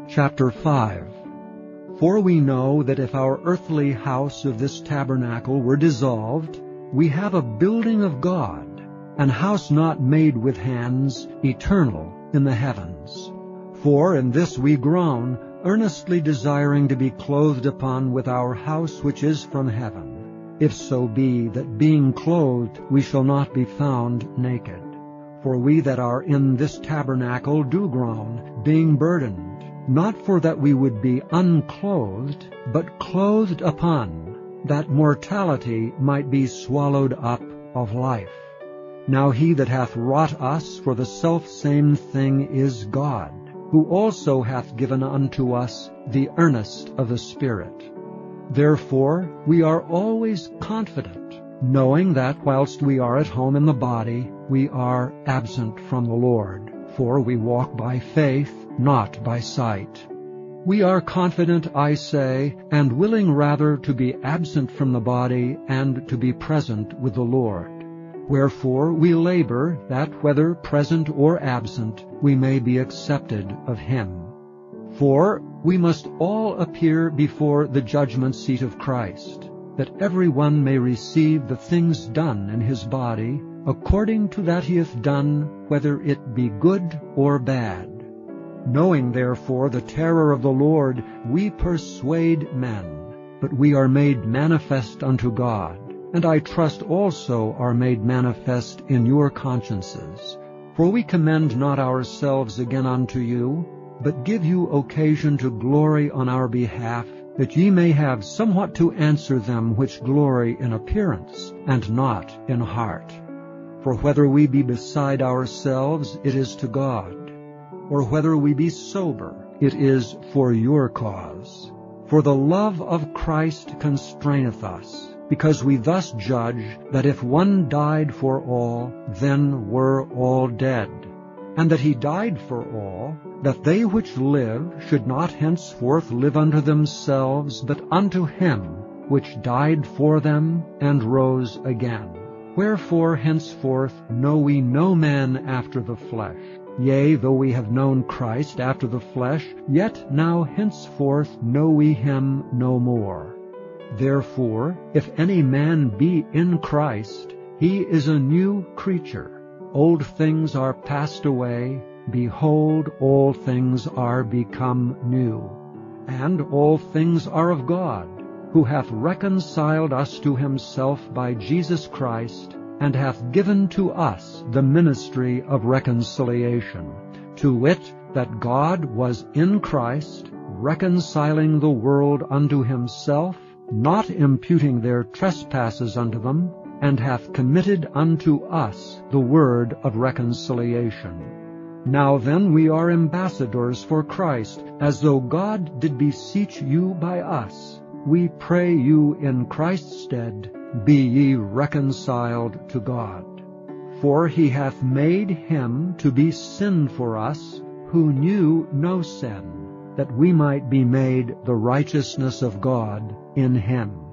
Chapter 5. For we know that if our earthly house of this tabernacle were dissolved, we have a building of God, an house not made with hands, eternal in the heavens. For in this we groan, earnestly desiring to be clothed upon with our house which is from heaven, if so be that being clothed we shall not be found naked. For we that are in this tabernacle do groan, being burdened, not for that we would be unclothed, but clothed upon, that mortality might be swallowed up of life. Now he that hath wrought us for the selfsame thing is God, who also hath given unto us the earnest of the Spirit. Therefore we are always confident, knowing that whilst we are at home in the body, we are absent from the Lord. For we walk by faith, not by sight. We are confident, I say, and willing rather to be absent from the body and to be present with the Lord. Wherefore we labor that whether present or absent we may be accepted of him. For we must all appear before the judgment seat of Christ, that every one may receive the things done in his body, according to that he hath done, whether it be good or bad. Knowing therefore the terror of the Lord, we persuade men, but we are made manifest unto God, and I trust also are made manifest in your consciences. For we commend not ourselves again unto you, but give you occasion to glory on our behalf, that ye may have somewhat to answer them which glory in appearance, and not in heart. For whether we be beside ourselves, it is to God, or whether we be sober, it is for your cause. For the love of Christ constraineth us, because we thus judge that if one died for all, then were all dead, and that he died for all, that they which live should not henceforth live unto themselves, but unto him which died for them and rose again. Wherefore henceforth know we no man after the flesh. Yea, though we have known Christ after the flesh, yet now henceforth know we him no more. Therefore, if any man be in Christ, he is a new creature. Old things are passed away, behold, all things are become new. And all things are of God, who hath reconciled us to himself by Jesus Christ, and hath given to us the ministry of reconciliation, to wit, that God was in Christ, reconciling the world unto himself, not imputing their trespasses unto them, and hath committed unto us the word of reconciliation. Now then we are ambassadors for Christ, as though God did beseech you by us. We pray you in Christ's stead, be ye reconciled to God. For he hath made him to be sin for us, who knew no sin, that we might be made the righteousness of God in him.